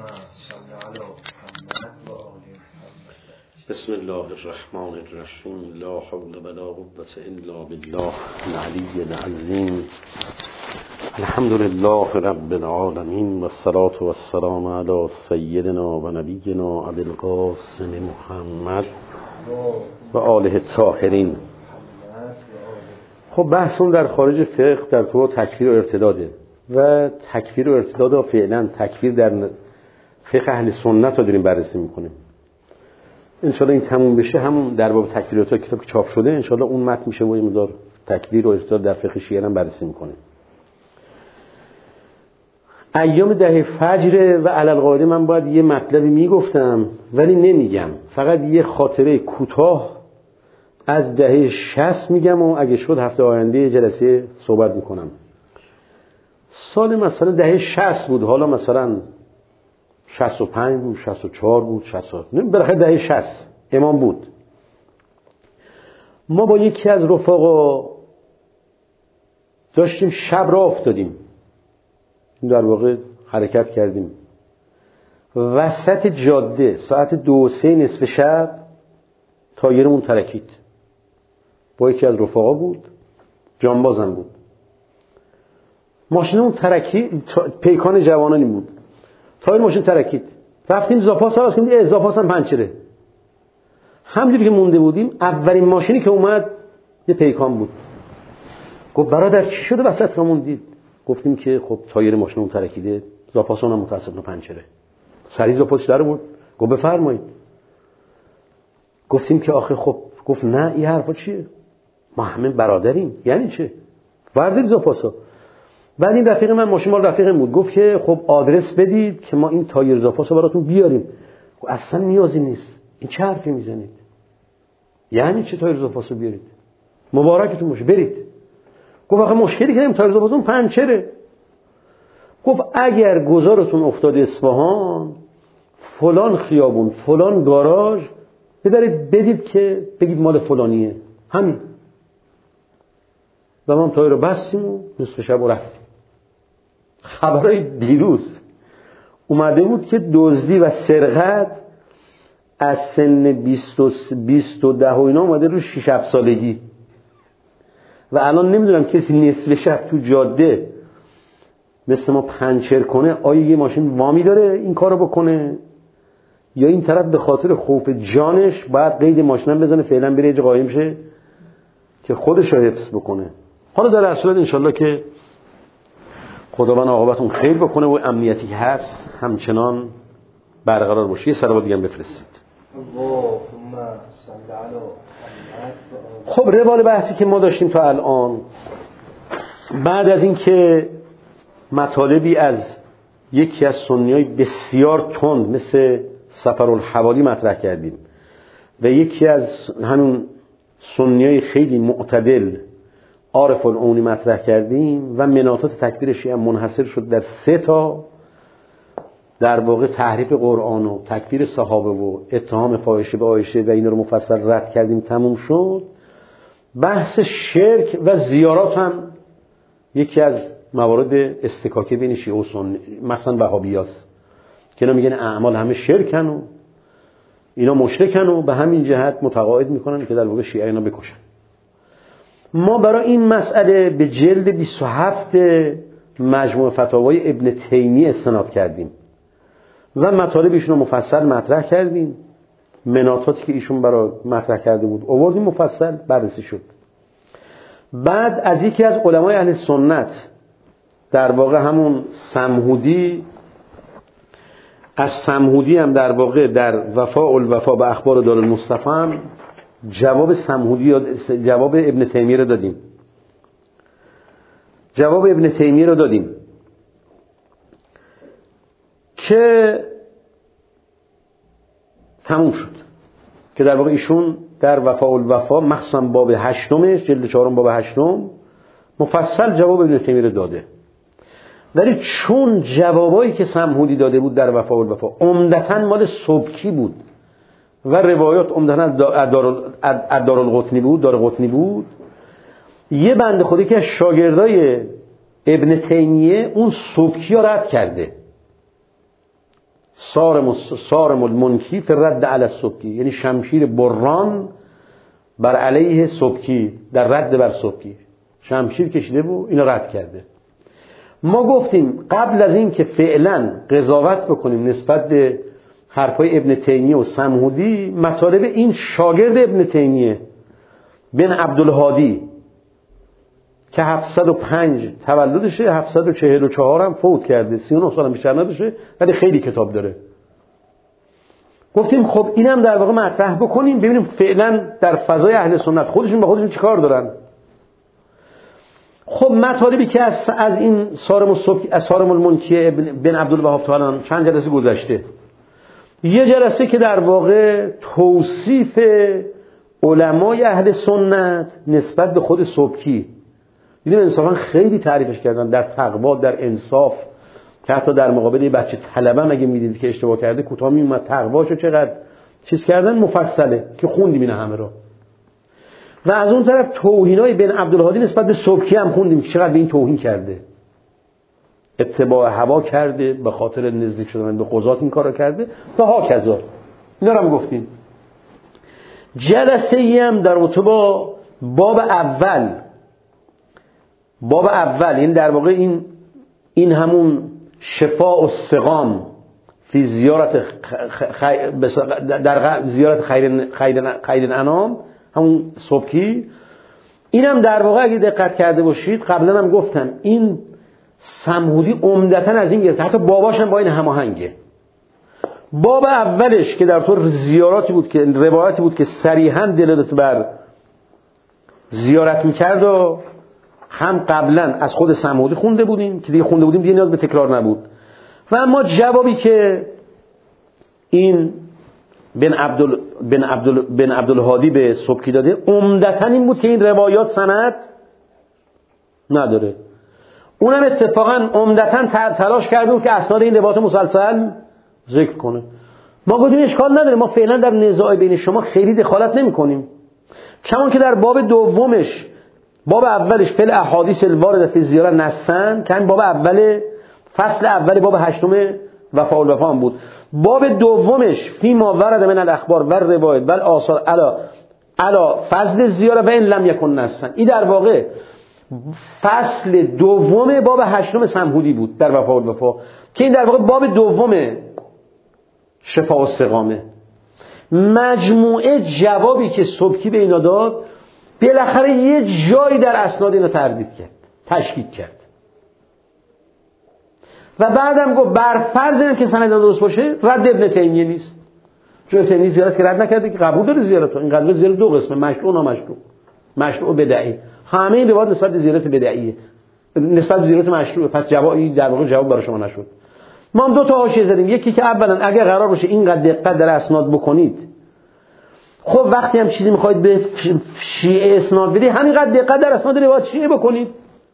بسم الله الرحمن الرحیم. لا حول ولا قوة الا بالله العلی العظیم. الحمد لله رب العالمین والصلاة والسلام علی سیدنا و نبینا ابی القاسم محمد و آله الطاهرین. خب بحثون در خارج فقه در تو تکفیر و ارتداده و تکفیر و ارتداد فعلا تکفیر در فقه اهل سنت رو داریم بررسی میکنیم. انشالله این تموم بشه همون در باب تکفیر و ارتداد کتاب که چاپ شده انشالله اون متن میشه و این مقدار تکفیر و ارتداد در فقه شیعه هم بررسی میکنیم. ایام ده فجر و علالقاعده من باید یه مطلبی میگفتم ولی نمیگم، فقط یه خاطره کوتاه از دهه 60 میگم و اگه شد هفته آینده جلسه صحبت میکنم. سال مثلا دهه 60 بود، حالا مثلا 65 بود، 64 بود، 60 بالاخره دهه 60 امام بود. ما با یکی از رفقا داشتیم شب را افتادیم، در واقع حرکت کردیم وسط جاده ساعت 2-3 نصف شب تایرمون ترکید. با یکی از رفقا بود، جانبازم بود. ماشینمون ترکید، پیکان جوانانی بود. تایر ماشین ترکید، رفتیم زاپاس عوض کردیم، زاپاس هم پنچره. همونجوری که مونده بودیم اولین ماشینی که اومد یه پیکان بود. گفت برادر چی شده وسط را موندید؟ گفتیم که خب تایر ماشینمون ترکیده، زاپاسون هم متاسفانه پنچره. سریع زاپاس در بود. گفت بفرمایید. گفتیم که آخه خب، گفت نه این حرفا چیه؟ ما همه برادریم. یعنی چه؟ وردید زاپاسا. بعد این رفیق من ماشین مال رفیقم بود، گفت که خب آدرس بدید که ما این تایر زاپاسو براتون بیاریم. گفت اصلا نیازی نیست، این چه حرفی میزنید؟ یعنی چه تایر زاپاسو بیارید؟ مبارکتون باشه برید. گفت آخه مشکلی که تایر زاپاسون پنچره. گفت اگر گذارتون افتاده اصفهان فلان خیابون فلان گاراژ ببرید بدید که بگید مال فلانیه، همین. و ما هم تایر رو بستیم و نصف شب رفتیم. خبرای دیروز اومده بود که دزدی و سرقت از سن 20 و 10 و اینا اومده رو 6-7 سالگی و الان نمیدونم کسی نصف شب تو جاده مثل ما پنچر کنه آیا یه ماشین وامی داره این کارو بکنه یا این طرف به خاطر خوف جانش باید قید ماشینم بزنه فعلا بره یه قایم شه که خودش رو حفظ بکنه. حالا در اصل انشالله که خداوند عاقبتون خیر بکنه و امنیتی که هست همچنان برقرار باشه. یه صلوات دیگه هم بفرستید. خب روال بحثی که ما داشتیم تا الان، بعد از این که مطالبی از یکی از سنیای بسیار تند مثل سفرالحوالی مطرح کردیم و یکی از همون سنیای خیلی معتدل عارف العونی مطرح کردیم و مناطات تکفیر شیعه منحصر شد در 3 تا، در واقع تحریف قرآن و تکفیر صحابه و اتهام فاحشه به عایشه و اینا رو مفصل رد کردیم، تموم شد. بحث شرک و زیارات هم یکی از موارد استکاکه بین شیعه و سنی مثلا وهابیاست که اینا میگن اعمال همه شرکن و اینا مشرکن و به همین جهت متقاعد میکنن که در واقع شیعه اینا بکشن. ما برای این مسئله به جلد 27 مجموع فتاوای ابن تیمیه استناد کردیم و مطالب ایشون رو مفصل مطرح کردیم. مناطاتی که ایشون برای مطرح کرده بود آوردیم مفصل بررسی شد. بعد از یکی از علمای اهل سنت در واقع همون سمهودی، از سمهودی هم در واقع در وفاء الوفا به اخبار دارالمصطفی هم جواب سمهودی جواب ابن تیمیه رو دادیم. جواب ابن تیمیه رو دادیم که تموم شد که در واقع ایشون در وفاء الوفا مخصوصا باب 8 جلد 4 باب 8 مفصل جواب ابن تیمیه رو داده. ولی چون جوابایی که سمهودی داده بود در وفاء الوفا عمدتاً مال سبکی بود و روایات عمدتاً از دارالقطنی بود، یه بنده خودی که از شاگردای ابن تیمیه اون سبکی ها رد کرده. صارم المنکی فی الرد علی السبکی، یعنی شمشیر بران بر علیه سبکی، در رد بر سبکی شمشیر کشیده بود، اینو رد کرده. ما گفتیم قبل از این که فعلا قضاوت بکنیم نسبت به حرفای ابن تیمیه و سمهودی، مطالب این شاگرد ابن تیمیه بن عبدالهادی که 705 تولدشه، 744 هم فوت کرده، 39 سال هم بیشتر نداشته، ولی خیلی کتاب داره. گفتیم خب اینم در واقع مطرح بکنیم ببینیم فعلا در فضای اهل سنت خودشون با خودشون چیکار دارن. خب مطالبی که از این صارم المنکی بن عبدالوهاب تعالی چند جلسه گذشته، یه جلسه که در واقع توصیف علمای اهل سنت نسبت به خود سبکی، دیدیم انصافا خیلی تعریفش کردن در تقوا، در انصاف، که حتی در مقابل بچه طلبه مگه میدید که اشتباه کرده کوتاه میومد تقواشو چقدر چیز کردن، مفصله که خوندیم این همه رو. و از اون طرف توهینای بن عبدالهادی نسبت به سبکی هم خوندیم که چقدر به این توهین کرده، اتباع هوا کرده، به خاطر نزدیک شدن به قضات این کارو کرده و ها کذا. اینا رو هم گفتیم. جلسه ای هم در رابطه با باب اول این در واقع این همون شفاء و السقام فی زیارت در زیارت خیر الانام، همون سبکی، اینم در واقع اگه دقت کرده باشید قبلا هم گفتم این سمهودی عمدتاً از این گرفته، حتی باباش هم با این هماهنگه. باب اولش که در طور زیاراتی بود که روایتی بود که صریحاً دلالت بر زیارت میکرد و هم قبلا از خود سمهودی خونده بودیم که دیگه نیاز به تکرار نبود. و اما جوابی که این بن عبدالهادی به سبکی داده عمدتاً این بود که این روایات سند نداره. اونم اتفاقاً عمدتاً تلاش کرده بود که اسناد این روایات مسلسل ذکر کنه. ما گفتیم اشکال نداره، ما فعلا در نزاع بین شما خیلی دخالت نمی کنیم، چون که در باب دومش، باب اولش فل احادیث الوارده فی زیارت نصن، که باب اول فصل اول باب 8 وفاء الوفا هم بود. باب دومش فی ما ورد من الاخبار و روایت و آثار علا فضل زیاره و این لم یکن نصن. این در واقع فصل دوم باب 8 سمهودی بود در وفاء الوفا، که این در واقع باب دوم شفاء و السقامه. مجموعه جوابی که سبکی به اینا داد بالاخره یه جایی در اسناد اینا تردید کرد، تشکیک کرد و بعدم گفت بر فرض اینکه سند درست باشه رد ابن تیمیه نیست، چون ابن تیمیه زیارت که رد نکرده که قبول داره زیارت. این قضیه زیارت دو قسمه، مشروع و نامشروع، مشروع و بدعی. همه این روایات نسبت به زیارت بدعیه، نسبت به زیارت مشروع. پس جوابی در واقع جواب برای شما نشد. ما هم دو تا حاشیه زدیم. یکی که اولا اگه قرار باشه اینقدر دقت در اسناد بکنید، خب وقتی هم چیزی میخواید به شیعه اسناد بدید همینقدر دقت در اسناد روایات شیعه بکنید.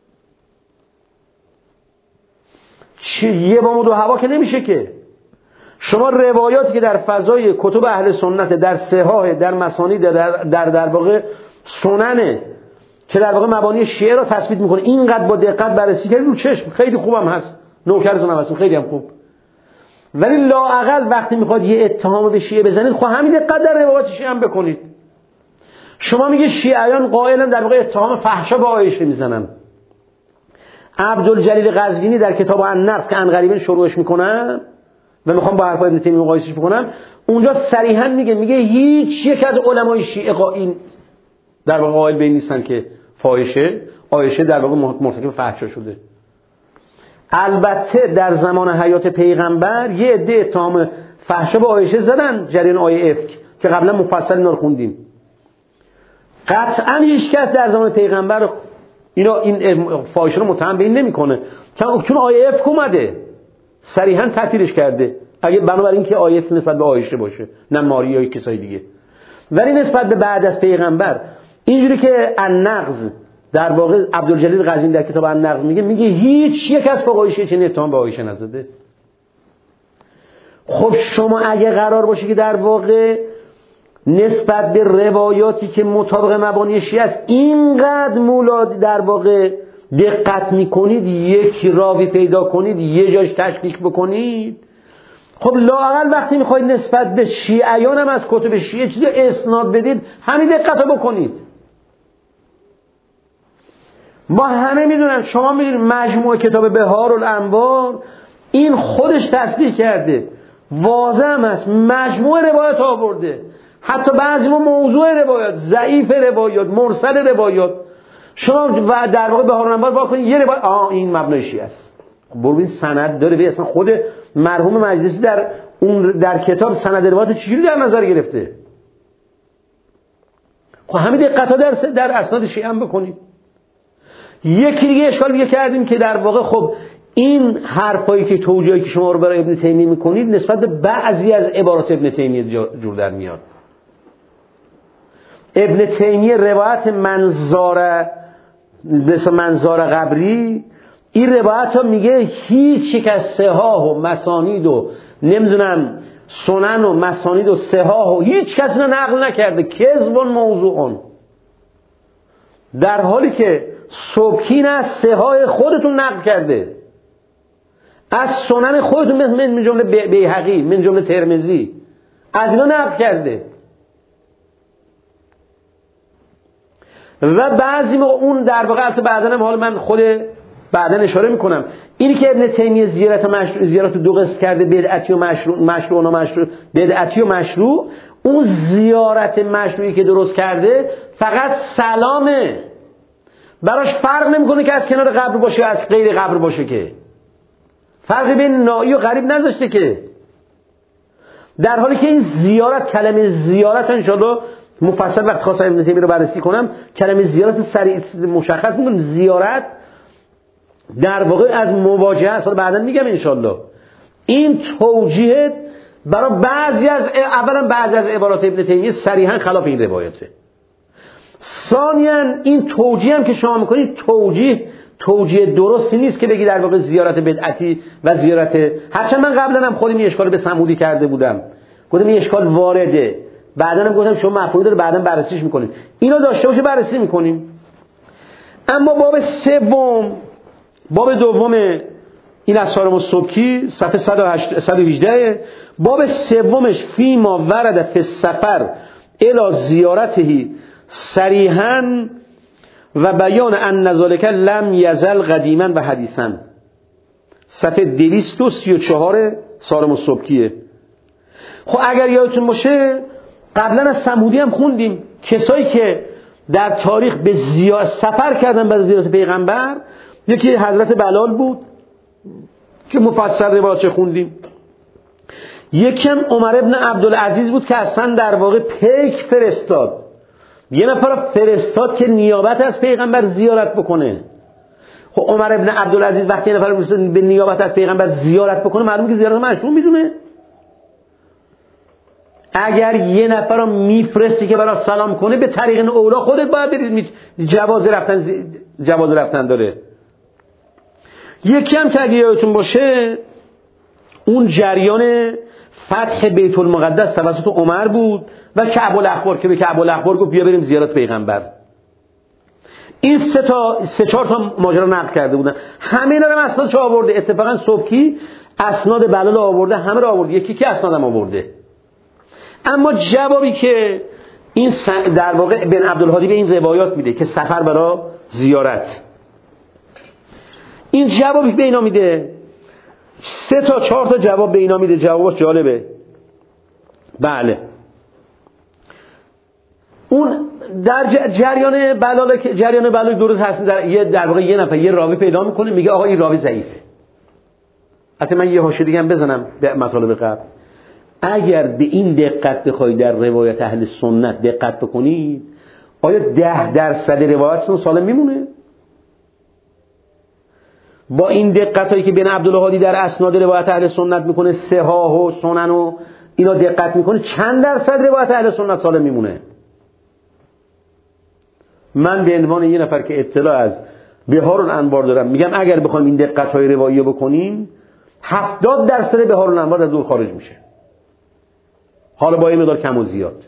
یه بام و دو هوا که نمیشه که. شما روایاتی که در فضای کتب اهل سنت، در صحاح، در مسانید، در واقع سننه که در واقع مبانی شیعه را تثبیت میکنه، اینقدر با دقت بررسی کردید رو چشم، خیلی خوبم هست، نوکرتون هم هستم، خیلی هم خوب. ولی لااقل وقتی میخواد یه اتهام به شیعه بزنید، خب همین دقت در روایات شیعه هم بکنید. شما میگه شیعیان قائلن در واقع اتهام فحشا به عایشه میزنن. عبدالجلیل قزوینی در کتاب النقض که عنقریبا شروعش میکنن و میخوام با حرفای ابن تیمیه مقایسهش بکنم، اونجا صریحا میگه هیچ یک از علمای شیعه این در واقع قائل به این نیستن که عایشه در واقع مرتکب فحشا شده. البته در زمان حیات پیغمبر یه عده اتهام فحشا به عایشه زدن، جریان آیه افک که قبلا مفصل اینا رو خوندیم. قطعا هیچ کس در زمان پیغمبر این فاحشه رو متهم به این نمیکنه، چون آیه افک اومده صریحا تعطیلش کرده، اگه بنابراین که آیه افک نسبت به عایشه باشه، نه ماریا یا کسای دیگه. ولی نسبت به بعد از پیغمبر اینجوری که النقض در واقع عبدالجلیل قزوینی در کتاب النقض میگه هیچ یک از فقهای چنین اتهام به عایشه نزده. خب شما اگه قرار باشه که در واقع نسبت به روایاتی که مطابق مبانی شیعه است اینقدر مولاد در واقع دقت میکنید، یک راوی پیدا کنید، یه جاش تشکیک بکنید، خب لااقل وقتی میخواید نسبت به شیعیان هم از کتب شیعه چیزی اسناد بدید همین دقت رو بکنید. ما همه میدونن، شما میدونید مجموعه کتاب بهار الانوار این خودش تصدیق کرده، واضح هم هست، مجموعه روایت آورده، حتی بعضی موضوع روایات، ضعیف روایات، مرسل روایات. شما و در واقع بهار الانوار واکنید یه روایت این مبنای شیعه است، ببین سند داره. به اصلا خود مرحوم مجلسی در کتاب سند روایت چجوری در نظر گرفته؟ خب همین دقت ها در اسناد شیعه هم بکنید. یکی دیگه اشکال دیگه کردیم که در واقع خب این حرفایی که توجیهی که شما رو برای ابن تیمیه میکنید نسبت به بعضی از عبارات ابن تیمیه جور در میاد. ابن تیمیه روایت منظار قبری، این روایت ها میگه هیچ یک از صحاح و مسانید و نمیدونم سنن و مسانید و صحاح و هیچ کس اینو نقل نکرده، کذب و موضوعون، در حالی که سبکی نه صحاح خودتون نقل کرده، از سنن خودتون من جمله بیهقی، من جمله ترمذی، از اینا نقل کرده. و بعضی اون در واقع البته بعداً هم حالا من خود بعداً اشاره میکنم، اینی که ابن تیمیه زیارت دو قسم کرده، بدعتی و مشروع، بدعتی و مشروع، اون زیارت مشروعی که درست کرده فقط سلامه، براش فرق نمیکنه که از کنار قبر باشه یا از غیر قبر باشه، که فرقی بین نائی و غریب نذاشته که. در حالی که این زیارت، کلمه زیارت انشاءالله مفصل وقت خواستم ابن تیمیه رو بررسی کنم، کلمه زیارت سریع مشخص میکنم. زیارت در واقع از مواجهه است، بعدا میگم انشاءالله. این توجیه برای بعضی از عبارات ابن تیمیه صریحا خلاف این روایته. ثانیاً این توجیه هم که شما میکنید توجیه درستی نیست که بگی در واقع زیارت بدعتی و زیارت، هرچند من قبلا هم خودم این اشکال به سمودی کرده بودم، گفتم این اشکال وارده، بعدا هم گفتم شما مفهومی داره بعدا بررسیش میکنیم، اینو داشته باشه بررسی میکنیم. اما باب دوم این از صارم السبکی صفحه 118، باب سومش فیما ورد فی السفر الی زیارته صریحا و بیان ان ذلک لم یزل قدیما و حدیثا، صفحه 234 صارم السبکیه. خب اگر یادتون باشه قبلا از سمودی هم خوندیم، کسایی که در تاریخ به سفر کردن برای زیارت پیغمبر، یکی حضرت بلال بود که مفصل روایتش خوندیم، یکی هم عمر ابن عبدالعزیز بود که اصلا در واقع پیک فرستاد، یه نفر فرستاد که نیابت از پیغمبر زیارت بکنه. خب عمر ابن عبدالعزیز وقتی یه نفر به نیابت از پیغمبر زیارت بکنه، معلومه که زیارت مشروع میدونه. اگر یه نفر رو میفرستی که برای سلام کنه، به طریق اولا خودت باید برید، جواز رفتن داره. یکی هم که اگه یادتون باشه اون جریان فتح بیت المقدس توسط عمر بود و کعب الاخبار که به کعب الاخبار گفت بیا بریم زیارت پیغمبر. این سه چهار تا ماجرا نقل کرده بودن، همه اینا رو اسناد چه آورده؟ اتفاقا سبکی اسناد بلال آورده، همه رو آورده، یکی که اسنادم آورده. اما جوابی که این در واقع بن عبدالهادی به این روایات میده که سفر برای زیارت، این جوابی به اینا میده 3 تا 4 تا جواب به اینا میده. جوابش جالبه. بله اون در جریان بلال درست هست، در واقع یه نفر یه راوی پیدا میکنه، میگه آقا این راوی ضعیفه. حتی من یه حاشیه دیگه هم بزنم به مطالب قبل، اگر به این دقت بخواید در روایت اهل سنت دقت بکنید، آیا 10% روایتتون سالم میمونه؟ با این دقتایی که بن عبدالهادی در اسناد روایت اهل سنت میکنه، صحاح و سنن و اینا دقت میکنه، چند درصد روایت اهل سنت سالم میمونه؟ من به عنوان یه نفر که اطلاع از بهار الانوار دارم میگم اگر بخوایم این دقت‌های روایی رو بکنیم، 70% بهار الانوار از دور خارج میشه، حالا با این مقدار کم و زیاد.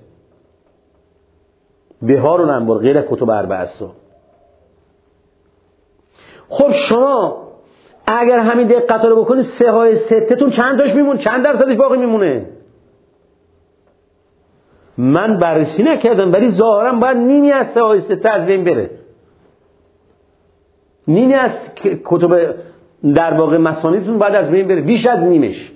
بهار الانوار غیر کتب اربعه است. خب شما اگر همین دقت رو بکنید 3 های 6 تون چند تاش میمونه، چند درصدش باقی میمونه؟ من بررسی نکردم ولی ظاهرا باید نیمی از 3 های 6 از بین بره. نیمی از کتب در واقع مسانیدتون باید از بین بره، بیش از نیمش.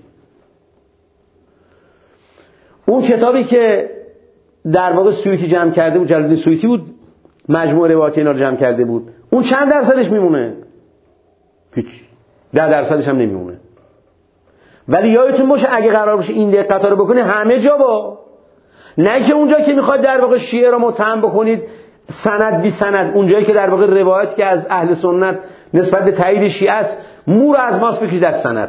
اون کتابی که در واقع سیوطی جمع کرده بود، جلال‌الدین سیوطی بود، مجموع روایات اینا رو جمع کرده بود، اون چند درصدش میمونه؟ هیچ، 10 درصدش هم نمیمونه. ولی یادتون باشه اگه قرار باشه این دقت رو بکنید همه جا با، نه که اونجا که میخواد در واقع شیعه رو متهم بکنید سند بی سند، اونجایی که در واقع روایت که از اهل سنت نسبت به تایید شیعه است مور از ماست بکشید از سند.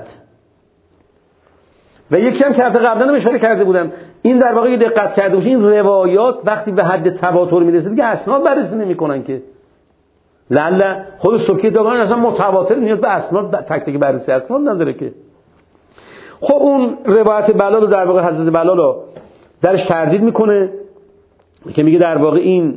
و یکی هم که هفته قبلا هم اشاره کرده بودم، این در واقع دقت کرده باشید این روایات وقتی به حد تواتر میرسه دیگه اسناد بررسی نمیکنن که. لعل خود سبکی داغان اصلا متواتر نیاز به اسناد تک تک بررسی اسناد نداره که. خب اون روایت بلال رو در واقع حضرت بلال رو درش تردید میکنه که میگه در واقع این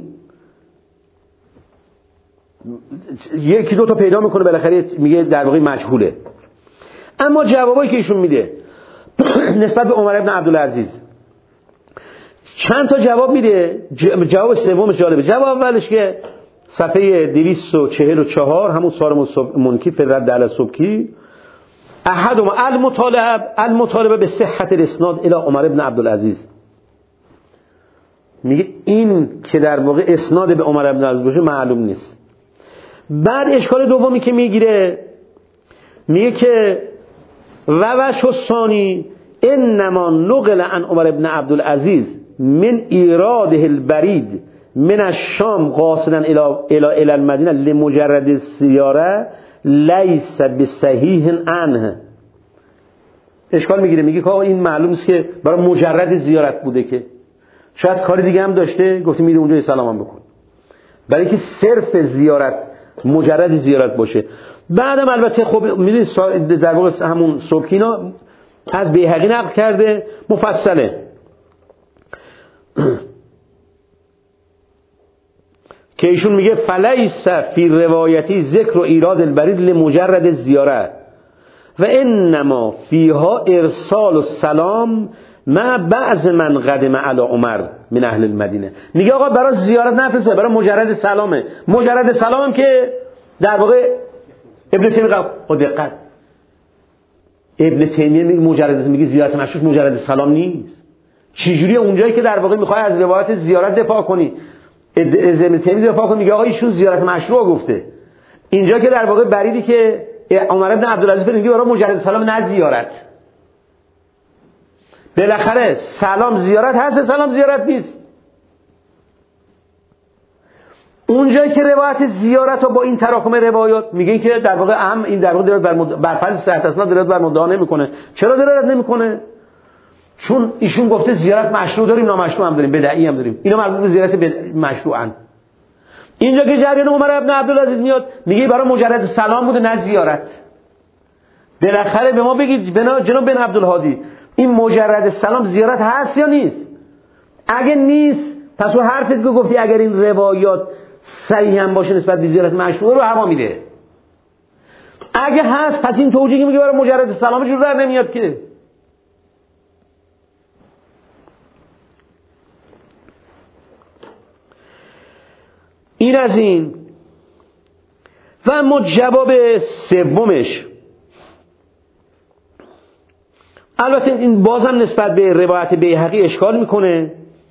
یکی دو تا پیدا میکنه بالاخره میگه در واقع مجهوله. اما جوابایی که ایشون میده نسبت به عمر ابن عبدالعزیز چند تا جواب میده. جواب سومش جالبه. جواب اولش که صفحه 244 همون صارم المنکی فی الرد علی السبکی، احدهم المطالبه به صحت الاسناد الی عمر ابن عبدالعزیز، میگه این که در واقع اسناد به عمر ابن عبدالعزیز باشه معلوم نیست. بعد اشکال دومی که میگیره میگه که وجه الثانی انما نقل عن عمر ابن عبدالعزیز من ایراده البرید من الشام قاصدا الى المدینه لمجرد الزیاره لیس بصحیح عنه. اشکال میگیره، میگه که این معلوم است که برای مجرد زیارت بوده، که شاید کاری دیگه هم داشته، گفته میره اونجا سلام هم بکن، برای که صرف زیارت مجرد زیارت باشه. بعدم البته خب میدونید در واقع همون سبکینا از بیهقی نقل کرده مفصله که ایشون میگه فلیس فی روایتی ذکر و ایراد البرید لمجرد زیاره و انما فیها ارسال و سلام مع بعض من قدم علی عمر من اهل المدینه. میگه آقا برای زیارت نفرسته، برای مجرد سلامه. مجرد سلام که در واقع ابن تیمیه دقت ابن تیمیه میگه مجرد، میگه زیارت مشروط مجرد سلام نیست. چجوری اونجایی که در واقع میخوای از روایت زیارت دفاع کنی ابن تیمیه دفاع کنی، میگه آقا ایشون زیارت مشروع گفته، اینجا که در واقع بریدی که عمر ابن عبدالعزیز میگه برای مجرد سلام نه زیارت. بالاخره سلام زیارت هست، سلام زیارت نیست. اونجایی که روایت زیارت رو با این تراکم روایات میگه که در واقع هم این در واقع بر فرض صحت اسناد دلالت بر مدعا نمیکنه. چرا دلالت نمیکنه؟ چون ایشون گفته زیارت مشروع داریم، نامشروع هم داریم، بدعی هم داریم. اینا مربوط به زیارت مشروعن. اینجا که جریان عمر ابن عبدالعزیز میاد میگه برای مجرد سلام بوده نه زیارت. بالاخره به ما بگید جناب بن عبدالهادی این مجرد سلام زیارت هست یا نیست؟ اگه نیست پس اون حرفت که گفتی اگر این روایات صحیح هم باشه نسبت به زیارت مشروع رو هوا میده. اگه هست پس این توجیهی میگه برای مجرد سلام جور در نمیاد که. این از این. و اما جواب سومش، البته این بازم نسبت به روایت بیهقی اشکال میکنه.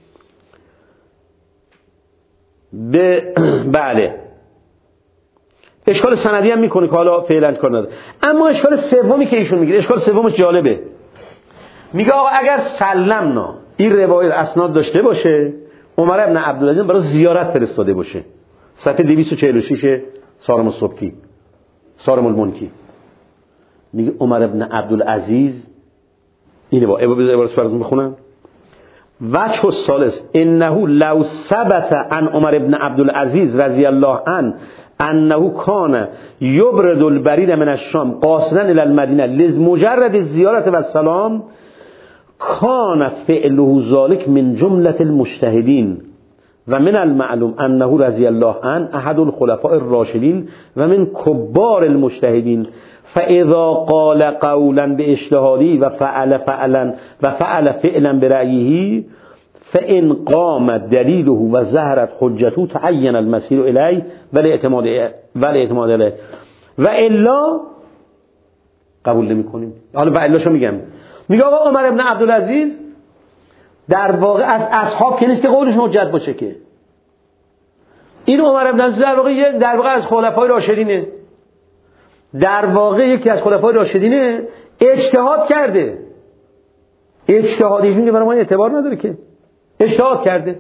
بله اشکال سندی هم میکنه که حالا فعلا کار نداره. اما اشکال سومی که ایشون میگه، اشکال سومش جالبه. میگه آقا اگر سلمنا این روایت اسناد داشته باشه عمر ابن عبدالعزیز برای زیارت فرستاده باشه، صفحه 246 صارم السبکی صارم المنکی، میگه عمر ابن عبدالعزیز اینه با عبارت براتون بخونم. وجه الثالث انه لو ثبت عن عمر ابن عبدالعزیز رضی الله عنه انه کان یبرد البرید من الشام قاصدا الی المدینه لمجرد الزیارت و السلام کان فعله ذلك من جمله المجتهدین و من المعلوم انه رضی الله عنه احد الخلفاء الراشدین و من کبار المجتهدین فاذا قال قولا باجتهادی و فعل فعلا برأیه فان قام دلیله و ظهرت حجته تعین المسیر الیه ولی اعتماد الیه و الا قبول نمی‌کنیم. حالا و الاشو میگه آقا عمر بن عبدالعزیز در واقع از اصحاب که نیست که قولش حجت باشه، که این عمر بن عبدالعزیز در واقع از خلفای راشدینه، در واقع یکی از خلفای راشدینه، اجتهاد کرده. اجتهادیشون که برای ما اعتبار نداره، که اجتهاد کرده.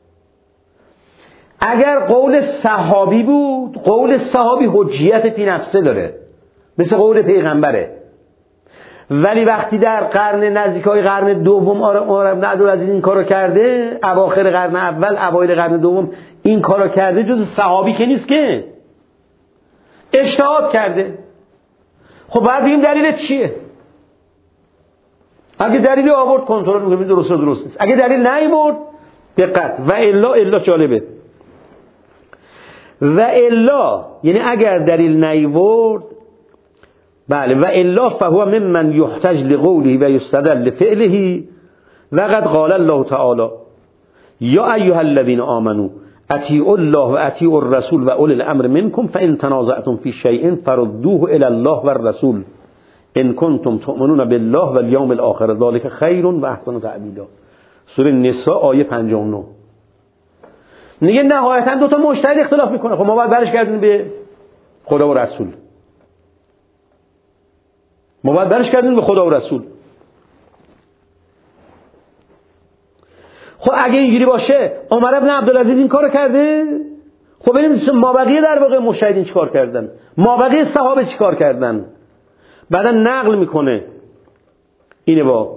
اگر قول صحابی بود، قول صحابی حجیت فی نفسه داره، مثل قول پیغمبره. ولی وقتی در قرن نزدیکای قرن دوم عمر بن عبدالعزیز این کارو کرده، اواخر قرن اول اوایل قرن دوم این کارو کرده، جز صحابی که نیست، که اجتهاد کرده. خب بعد بگیم دلیل چیه؟ اگه دلیلی آورد کنترل می‌کنیم درست نیست. اگه دلیل نیاورد دقت. و الا جالبه. و الا یعنی اگر دلیل نیاورد، بله، و الا فهو ممن يحتج لقوله و يستدل لفعله وقد قال الله تعالی یا ایها الذين آمنوا اطیعوا الله و اطیعوا الرسول و اولی الامر منکم فان تنازعتم فی شیء فردوه الی الله والرسول ان کنتم تؤمنون بالله والیوم الاخر ذلك خیر و احسن تأویلا. سوره نساء آیه 59. میگه نهایتا دو تا مجتهد اختلاف میکنه، خب ما باید برش گردیم به خدا و رسول. خب اگه اینجوری باشه عمر بن عبدالعزیز این کارو کرده، خب ببینیم مابقی در واقع مجتهدین چیکار کردن، مابقی صحابه چیکار کردن. بعدا نقل میکنه اینه با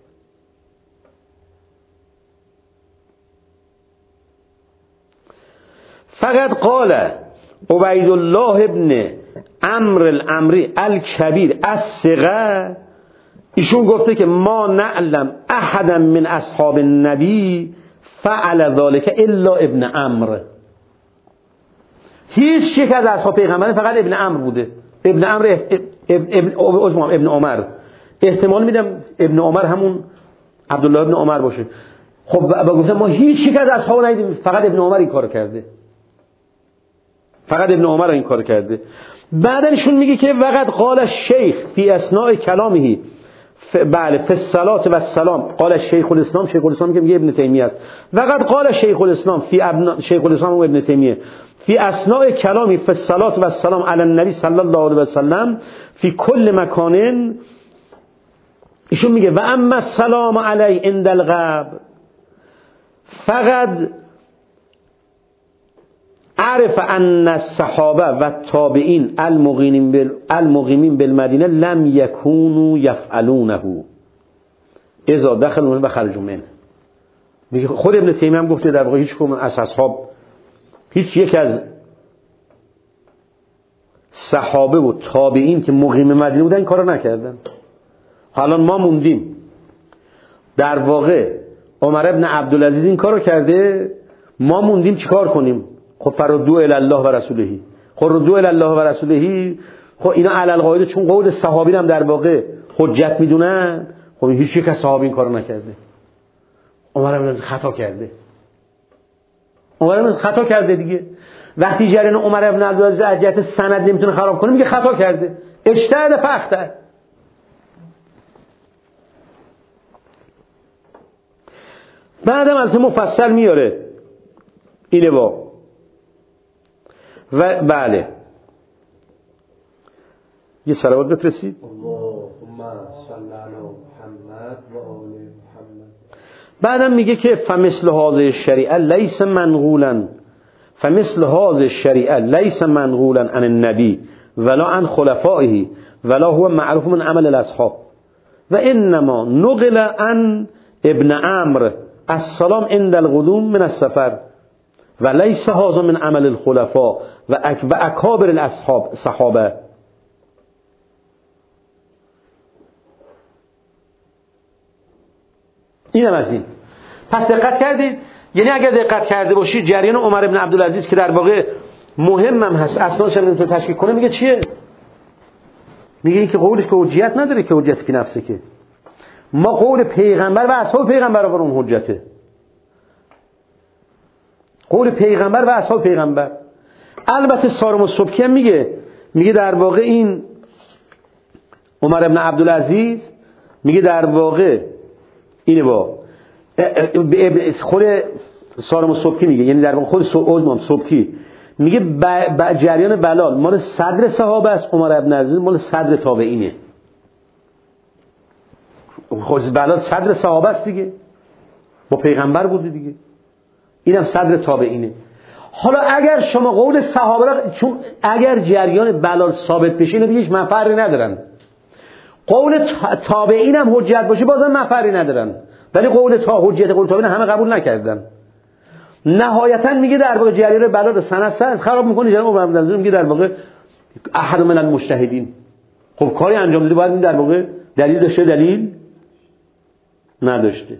فقط قال عبید الله ابن عمرو العمری الکبیر الثقه، ایشون گفته که ما نعلم احدا من اصحاب النبی فعل ذلك الا ابن عمرو. هیچ یک از اصحاب پیغمبر فقط ابن عمرو بوده. ابن عمرو ابن عمر، احتمال میدم ابن عمر همون عبدالله ابن عمر باشه. خب گفتم ما هیچ یک از اصحاب ندیدیم، فقط ابن عمر این کارو کرده. بعدن ایشون میگه که وقت قال الشیخ فی اثناء کلامه بله فی الصلاة و السلام، قال شیخ الاسلام که میگه ابن تیمیه است. وقت قال شیخ الاسلام شیخ الاسلام و ابن تیمیه فی اثناء کلامی فی الصلاة و السلام علی النبی صلی الله علیه و سلم فی کل مکان. ایشون میگه و اما السلام علی عند القبر فقط عرف ان الصحابه و التابعین المقیمین بالمدینه لم یکونوا یفعلونه اذا دخلوا و خرجوا منه. میگه خود ابن تیمیه هم گفته در واقع هیچ کدوم از اصحاب، هیچ یک از صحابه و تابعین که مقیم مدینه بودن این کارو نکردن. حالا ما موندیم در واقع عمر ابن عبدالعزیز این کارو کرده، ما موندیم چیکار کنیم؟ خب فردو الی الله و رسوله. خب ردو الی الله و رسوله، خب اینا علی القاعده چون قول صحابی هم در واقع حجت میدونن، خب هیچ یک از صحابی این کارو نکرده. عمر ابن خطا کرده دیگه. وقتی جریان عمر ابن عبدالعزیز از جهت سند نمیتونه خراب کنه میگه خطا کرده، اجتهاد فخته. بعدم از مفصل میاره اینه با و بله یه صلوات بفرستید. اللهم صل علی محمد و آل محمد. بعدم میگه که فمثل هذه الشریعه لیس منقولا عن النبی ولا عن خلفائه ولا هو معروف من عمل الاصحاب و انما نقل عن ابن عمرو السلام عند القدوم من السفر و لیس هذا من عمل الخلفاء و اکابر الاصحاب صحابه. اینم از این. پس دقت کردید؟ یعنی اگر دقت کرده باشید جریان عمر بن عبدالعزیز که در واقع مهمم هست، اسنادش هم نمیتونه تشکیل کنه، میگه چیه؟ میگه این که قولش که حجیت نداره، که حجت فی نفسه، که ما قول پیغمبر و اصحاب پیغمبر بر اون حجته، قول پیغمبر و اصحاب پیغمبر. البته صارم السبکی هم میگه در واقع این عمر ابن عبدالعزیز میگه در واقع اینه با خود صارم السبکی میگه، یعنی در واقع خود امام سبکی میگه جریان بلال مال صدر صحابه است، عمر ابن عبدالعزیز مال صدر تابعینه. خود بلال صدر صحابه است دیگه، با پیغمبر بوده دیگه، اینم صدر تابعینه. حالا اگر شما قول صحابه را، چون اگر جریان بلال ثابت بشه اینا دیگه هیچ مفری ندارن، قول تابعین هم حجت باشه بازم مفری ندارن، ولی حجت قول تابعین همه قبول نکردن. نهایتا میگه در واقع جریان بلال سند خراب میکنه، جریان عمر بن عبدالعزیز میگه در واقع احد من المجتهدین. خب کاری انجام داده، باید در واقع دلیل داشته، دلیل نداشته.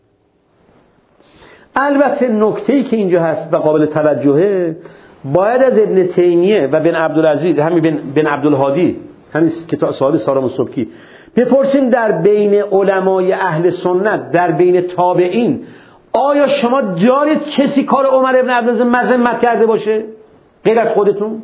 البته نکته‌ای که اینجا هست و قابل توجهه، باید از ابن تیمیه و بن عبدالعزیز، همین بن عبدالهادی، همین کتاب صاحب صارم السبکی، بپرسیم در بین علمای اهل سنت، در بین تابعین، آیا شما دارید کسی کار عمر ابن عبدالعزیز مذمت کرده باشه غیر از خودتون؟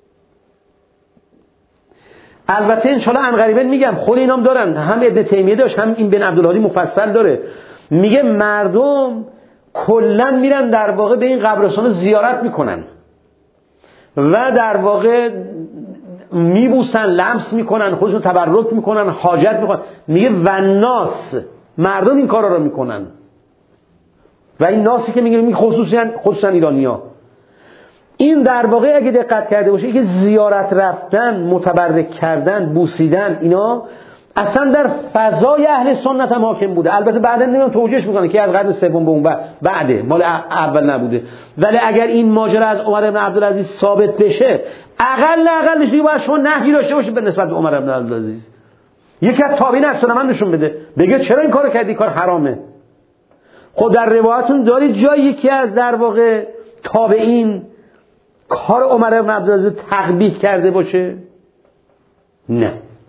البته انشالله عنقریبا میگم خود اینام دارن، هم ابن تیمیه داشت، هم این بن عبدالهادی مفصل داره، میگه مردم کلن میرن در واقع به این قبرستان زیارت میکنن و در واقع میبوسن، لمس میکنن، خودشون تبرک میکنن، حاجت میکنن. میگه و ناس، مردم این کارا رو میکنن و این ناسی که میگه خصوصا ایرانی‌ها. این در واقع اگه دقت کرده باشه که زیارت رفتن، متبرک کردن، بوسیدن، اینا اصلا در فضای اهل سنت هم حاکم بوده. البته بعدا نمیدونم توجیهش میکنه که از قرن سوم به اون بعده، مال اول نبوده. ولی اگر این ماجرا از عمر بن عبدالعزیز ثابت بشه، اقلش دیگه باید شما نهی داشته باشید به نسبت به عمر بن عبدالعزیز. یکی از تابعین اصلا نشون بده، بگه چرا این کارو کردی، کار حرامه. خود در روایتون دارید جایی یکی از در واقع تابعین کار عمر بن عبدالعزیز تقبیح کرده باشه؟ نه.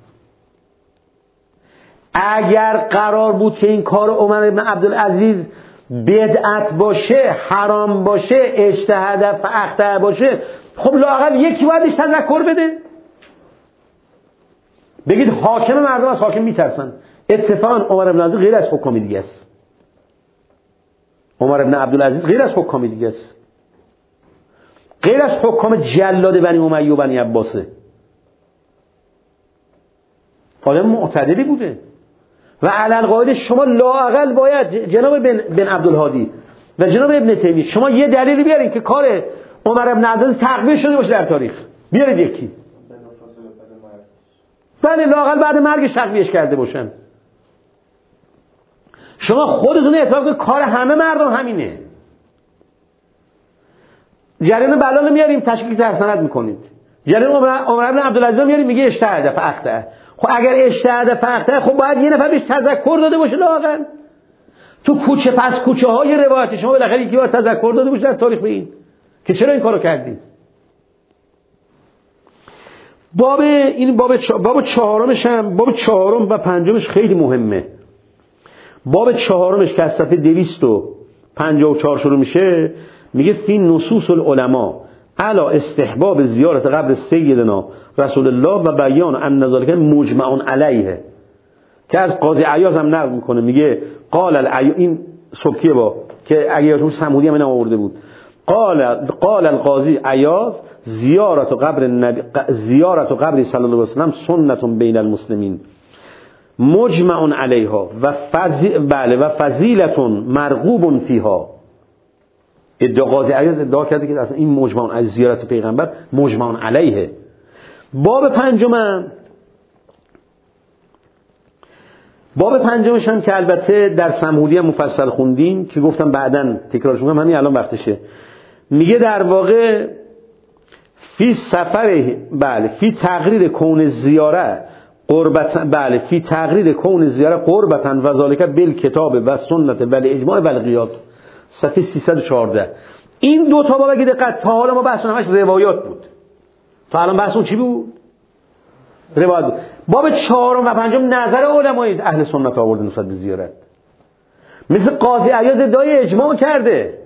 اگر قرار بود که این کار عمر بن عبدالعزیز بدعت باشه، حرام باشه، اجتهاد فاخطأ باشه، خب لااقل یکی باید بهش تذکر بده. بگید حاکم مردم از حاکم میترسن. اتفاقا عمر بن عبدالعزیز غیر از حکام دیگه است. عمر بن عبدالعزیز غیر از حکام دیگه است، غیر از حکام جلاد بنی امیه و بنی عباسه. آدم معتدلی بوده و علل قاعده شما لااقل باید جناب بن عبدالهادی و جناب ابن تیمیه شما یه دلیلی بیارید که کار عمر بن عبدالعزیز تقویه شده باشه در تاریخ. بیارید یکی. بله لااقل بعد مرگش تقویهش کرده باشن. شما خودتون اعتراف کنید کار همه مردم همینه. جریان بلال میاریم تشکیک ترسنت میکنید، جریان عمر بن عبدالعزیز میاریم میگه اجتهاد فاخطأ. خب اگر اجتهاد فاخطأ، خب باید یه نفر بهش تذکر داده باشه لااقل. تو کوچه پس کوچه های روایت شما بالاخره یکی باید تذکر داده باشه در تاریخ به این که چرا این کارو کردید. باب چهارمش هم، باب چهارم و پنجمش خیلی مهمه. باب چهارمش که از صفحه 254 شروع میشه، میگه فی نصوص العلماء علی استحباب زیارت قبر سیدنا رسول الله و بیان ان ذلک مجمع علیه، که از قاضی عیاض هم نقل میکنه. میگه قال این سبکیه با که عیاض سمودی هم اینم آورده بود. قال القاضی عیاض زیارت قبر صلی الله علیه و سلم سنت بین المسلمین مجمع علیها و فضیلت مرغوب فیها. قاضی عیاض ادعا کرده که اصلا این مجمع علی زیارت پیغمبر مجمع علیه. باب پنجمش هم که البته در سمهودی هم مفصل خوندیم که گفتم بعداً تکرارش میکنم، همین الان وقتشه. میگه در واقع فی تقریر کون زیاره قربتن، فی تقریر کون زیاره قربتن و ذالک بالکتاب و سنت و اجماع و القیاس، صفحه 314. این دو تا باب اگه دقت، تا حالا ما بحثمون همش روایات بود، تا الان بحثمون چی بود؟ روایات بود. باب چهارم و پنجم نظر علمای اهل سنت آورده نسبت به زیارت. مثل قاضی عیاض ادعای اجماع کرده.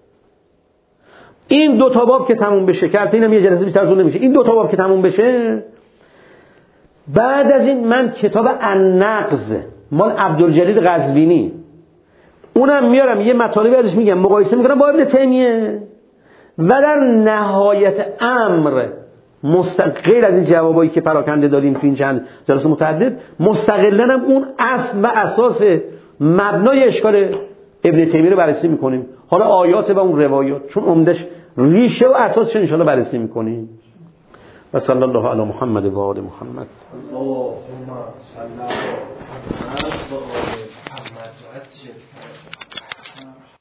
این دو تا باب که تموم بشه، که البته اینم یه جلسه بیشتر طول نمیشه، این دو تا باب که تموم بشه، بعد از این من کتاب النقض مال عبدالجلیل قزوینی اونم میارم، یه مطالبی ازش میگم، مقایسه میکنم با ابن تیمیه، و در نهایت امر غیر از این جوابایی که پراکنده دادیم تو این چند جلسه متعدد، مستقلاً هم اون اصل و اساس مبنای اشکال ابن تیمیه رو بررسی میکنیم. حالا آیات و اون روایات، چون عمدش ریشه و اساسش ان شاءالله بررسی میکنیم. و صلی الله علی محمد و آل محمد. اللهم صل علی محمد و آل محمد.